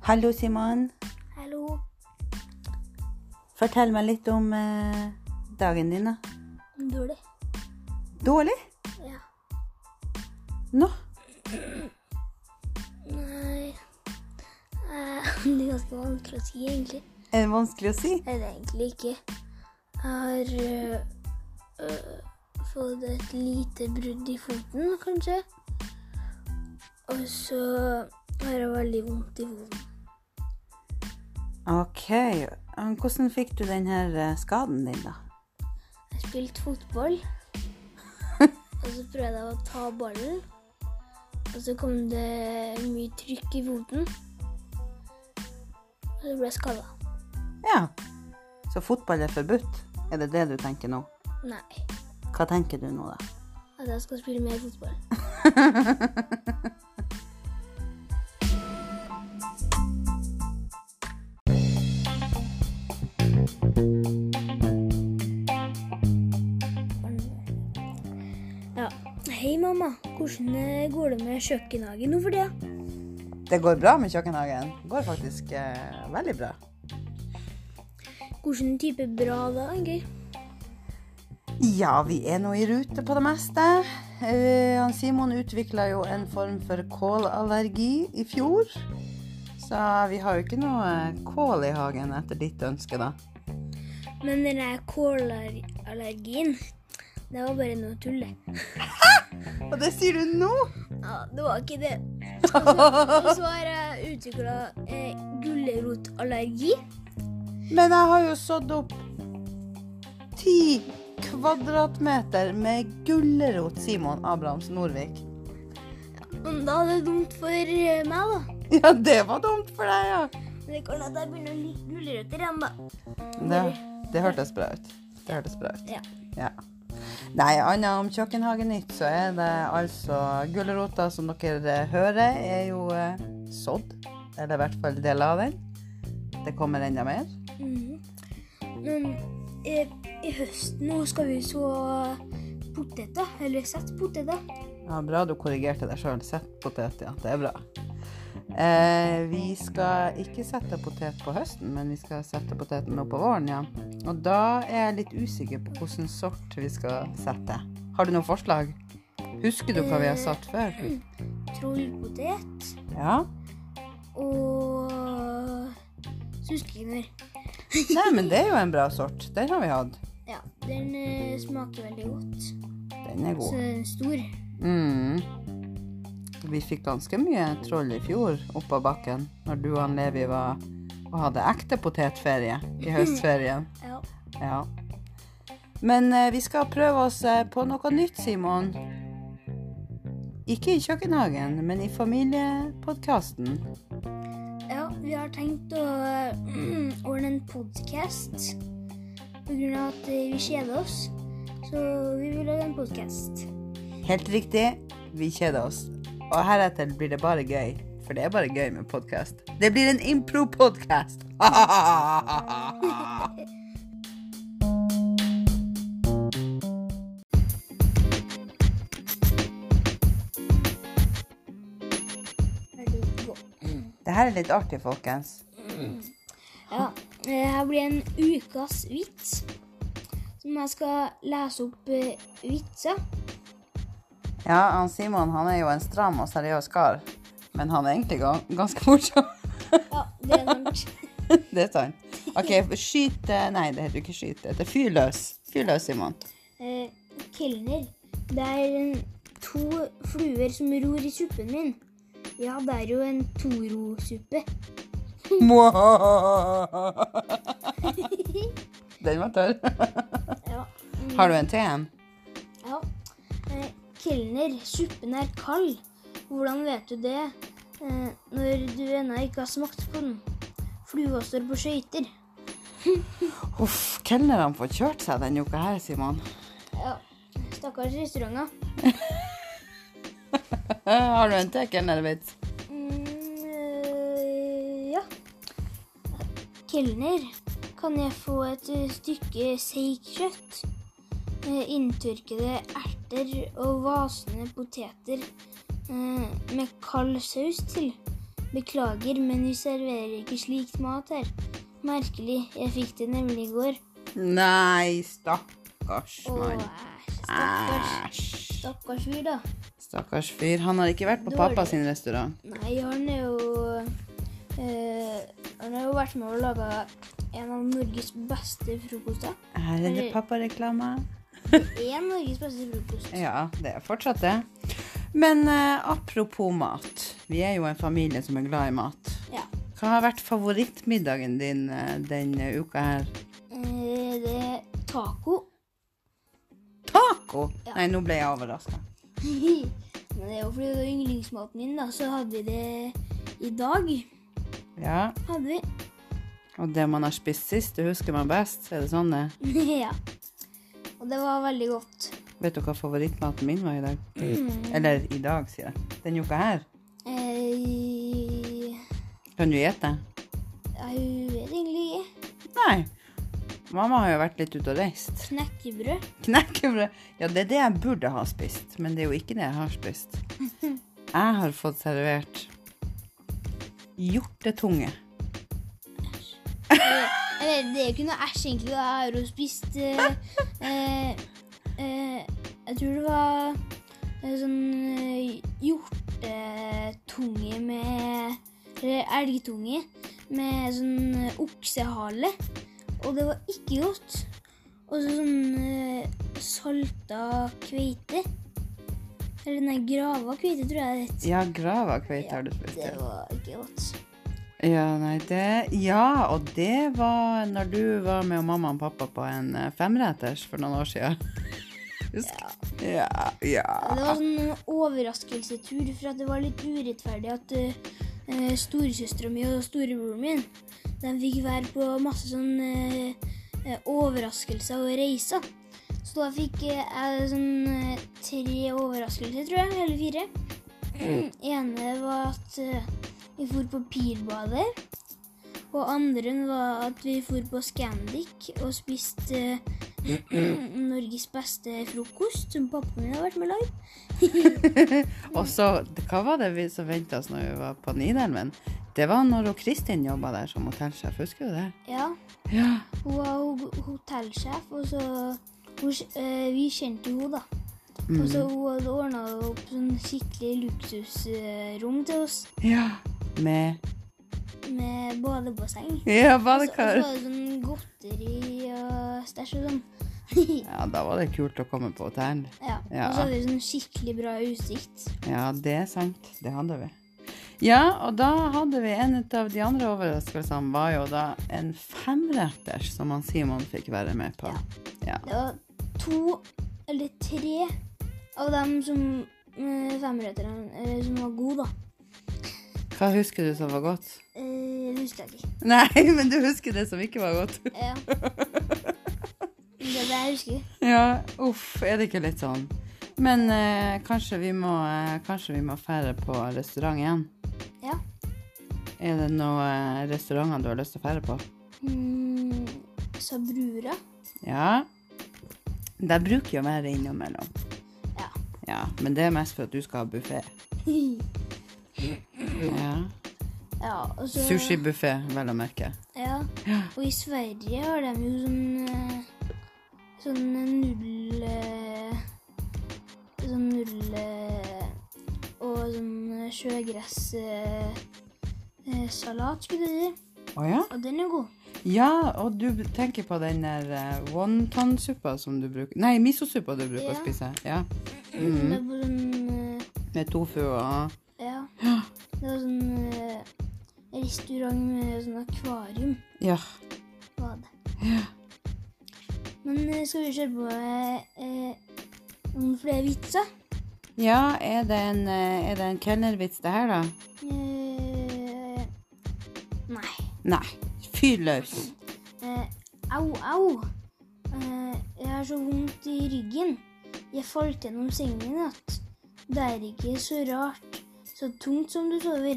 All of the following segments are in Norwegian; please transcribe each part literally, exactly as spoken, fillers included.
Hallo Simon. Hallo. Fortell meg litt om eh, dagen din da. Dårlig. Dårlig? Ja. Nå? Nei. Eh, det er ganske vanskelig å si egentlig. Er det vanskelig å si? Eller egentlig ikke. Jeg har øh, øh, fått et lite brudd i foten, kanskje. Og så har jeg veldig vondt i foten. Ok. Hvordan fikk du denne skaden din da? Jeg spilte fotball. Og så prøvde jeg å ta ballen. Og så kom det mye trykk i foten. Og så ble jeg skadet. Ja. Så fotball er forbudt? Er det det du tenker nå? Nei. Hva tenker du nå da? At jeg skal spille mer fotball. Ja. Hei mamma, hvordan går det med kjøkkenhagen nå for det? Det går bra med kjøkkenhagen. Det går faktisk eh, veldig bra. Hvordan type bra da, egentlig? Ja, vi er nå i rute på det meste. Eh, han Simon utviklet jo en form for kålallergi i fjor. Så vi har jo ikke noe kål i hagen etter ditt ønske da. Men den der kålallergien, det var bare noe tulle. Og det sier du nå? Ja, det var ikke det. Og så, og så har jeg utviklet eh, gullerotallergi. Men jeg har jo sådd opp ti kvadratmeter med gullerot, Simon Abrahams Nordvik. Men da er det dumt for eh, meg da. Ja, det var dumt for deg, ja. Men det kan at jeg begynner å like gullerøtter igjen da. Det, det hørtes bra ut. Det hørtes bra ut. Ja. Ja. Nei, annet om kjøkkenhagen nytt, så er det altså gulleroter som dere hører er jo eh, sådd, eller i hvert fall del av den. Det kommer enda mer. Mhm. Men eh, i høsten nå skal vi så poteter, eller sett poteter. Ja, bra du korrigerte deg selv. Sett potet, ja. Det er bra. Eh, vi skal ikke sette potet på høsten, men vi skal sette poteten nå på våren, ja. Og da er jeg litt usikker på hvilken sort vi skal sette. Har du noen forslag? Husker du hva vi har satt før? Trollpotet Ja. og suskener. Nei, men det er jo en bra sort. Den har vi hatt. Ja, den eh, smaker veldig godt. Den er Så god. den er stor. Mm. Vi fikk ganske mye troll i fjor oppe av bakken, når du og han Levi var og hadde ekte potetferie i høstferien. Ja. Ja. Men eh, vi skal prøve oss eh, på noe nytt, Simon. Ikke i kjøkkenhagen, men i familiepodcasten. Ja, vi har tenkt å øh, ordne en podcast på grunn av at øh, vi kjeder oss. Så vi vil lage en podcast. Helt riktig, vi kjeder oss. Og heretter blir det bare gøy, for det er bare gøy med podcast. Det blir en impro-podcast. Det her er litt artig, folkens. Ja, det her blir en ukas vits, som jeg skal lese opp øh, vitser. Ja, han Simon, han er jo en stram og seriøs kar, men han er egentlig ga- ganske morsom. Ja, det er sant. Det er sant. Ok, skyt, nei, det heter ikke skyt, det heter fyrløs. Fyrløs, Simon. Eh, kelner, det er en, to fluer som ror i suppen min. Ja, det er jo en Toro-suppe. Den var tørr. Ja. Mm. Har du en til en? Ja. Eh, kelner, suppen er kald. Hvordan vet du det eh, når du ennå ikke har smakt på den? Flua står på skøyter. Uff, kelnerne får kjørt seg den uka her, Simon. Ja, stakkars restauranter. Har du en til kelnervits? Mm, øh, ja. Kelner, kan jeg få et øh, stykke seigkjøtt? Eh, inntørkede erter og vasende poteter eh, med kald saus til. Beklager, men vi serverer ikke slikt mat her. Merkelig, jeg fikk det nemlig i går. Nei, stakkars Åh, mann. æsj, stakkars, Æsj. stakkars fyr da. Stakkars fyr. Han har ikke vært på Dårlig. pappa sin restaurant. Nei, han er jo, eh, han har jo vært med å lage en av Norges beste frokoster. Her er det Eller- pappareklame. En Norges beste frokost. Ja, det er fortsatt det. Men eh, apropos mat. Vi er jo en familie som er glad i mat. Ja. Hva har vært favorittmiddagen din eh, denne uka her? Eh, det er taco. Taco? Ja. Nei, nå ble jeg overrasket. Men det er jo fordi det var yndlingsmaten min da, så hadde vi det i dag. Ja, Hadde vi. og det man har spist sist, det husker man best. Er det sånn det? Ja. Og det var veldig godt. Vet du hva favorittmaten min var i dag? Mm. Eller i dag, sier jeg. Den uka her. Eh, Kan du gjette? jeg vet egentlig ikke. Nei. Mamma har jo vært litt ute og reist. Knekkebrød. Knekkebrød. Ja, det er det jeg burde ha spist, men det er jo ikke det jeg har spist. Jeg har fått servert hjortetunge. Eller, det er jo ikke noe æsj egentlig. Jeg har jo spist eh, eh, eh, jeg tror det var eh, sånn eh, hjortetunge med eller elgtunge med sånn eh, oksehale. Og det var ikke godt. Og så sånn eh, salta kveite. Eller nei, grava kveite tror jeg det het. Ja, grava kveite har du spist. Det Ja. var ikke godt. ja, nei, det... Ja, og det var når du var med mamma og pappa på en eh, femretters for noen år siden. Husk? Ja, ja. Det var sånn en overraskelsetur, for at det var litt urettferdig at uh, storesøstera mi og storebroren min, de fikk være på masse sånn uh, uh, overraskelser og reiser. Så da fikk uh, jeg sånn uh, tre overraskelser, tror jeg, eller fire. Mm. ene var at uh, vi for på Pirbadet, og andre var at vi for på Scandic og spiste uh, Norges beste frokost, som pappa min har vært med live. Og så, hva var det vi som ventet oss når vi var på Nidelven? Det var når Kristin jobbet der som hotellsjef, husker du det? Ja, Ja. hun var ho- hotellsjef, og så hun, eh, vi kjente jo da. Og så hun hadde ordnet opp sånn skikkelig luksusrom til oss, Ja, med... med badebasseng. Ja, Og så, og så badekar. var det sånn godteri og stæsj og sånn. Ja, da var det kult å komme på hotell. Ja, Ja. og så hadde vi sånn skikkelig bra utsikt. Ja, det er sant. Det hadde vi. Ja, og da hadde vi en av de andre overraskelsene var jo da en femretters som han Simon fikk være med på. Ja. Det var to eller tre av dem som eh, femretterne eh, som var gode da. Hva husker du som var godt? Eh, det husker jeg ikke. Nei, men du husker det som ikke var godt. Ja. Det er det jeg husker. Ja, uff, er det ikke litt sånn? Men eh, kanskje vi må, eh, kanskje vi må fære på restaurant igjen? Ja. Er det noen eh, restauranter du har lyst til å fære på? Mm, Sabrura. Ja. Der bruker jo å være innimellom. Ja. Ja, men det er mest for at du skal ha buffet. Ja. Ja, og så... Sushi-buffet, vel å merke. Ja, og i Sverige har de jo sånn... eh, Sånn null... eh, Sånn null... eh, Og sånn sjøgress... eh, eh, Salat, skulle du si. Åja? Og den er god. Ja, og du tenker på den der uh, wonton-suppa som du bruker... Nei, miso-suppa du bruker å Ja. spise. Ja. Det er på sånn... eh, Med tofu og... Ja. Det var sånn... eh, restaurant med sånn akvarium. Ja. Var det. Men eh, skal vi kjøre på eh, eh, noen flere vitser? Ja, er det en, eh, er det en kelnervits det her da? Eh, nei. Nei, fyr løs. Eh, au, au. Eh, jeg har så vondt i ryggen. Jeg falt gjennom sengen i natt. Det er ikke så rart. Så tungt som du sover.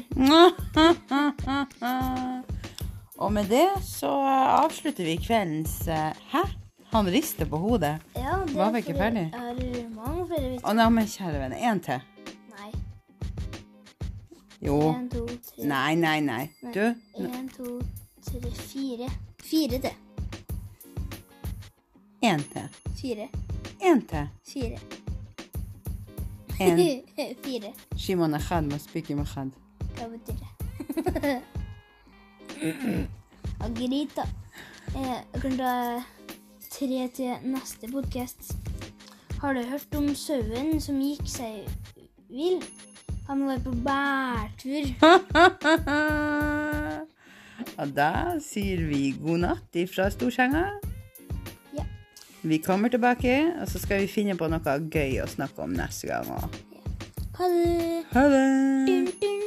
Og med det så avslutter vi kveldens... eh, Hæ? Han rister på hodet. Ja, det Var vi er ikke flere- ferdig? Er mange flere vitser? Å, nei, men kjære venner, en til. Nei. Jo. En, to, tre. Nei, nei, nei. Nei. Du? En, to, tre, fire. Fire til. En til. Fire. En til. Fire. En. Fire. Shimon Echad, må spike med Echad. Hva betyr det? Og greit da. Jeg kan ta tre til neste podcast. Har du hørt om sauen som gikk seg vill? Han var på bærtur. Og da sier vi god natt ifra Storsenga. Ja. Vi kommer tilbake, og så skal vi finne på noe gøy å snakke om neste gang. Ha det. Ha det! Dun, dun.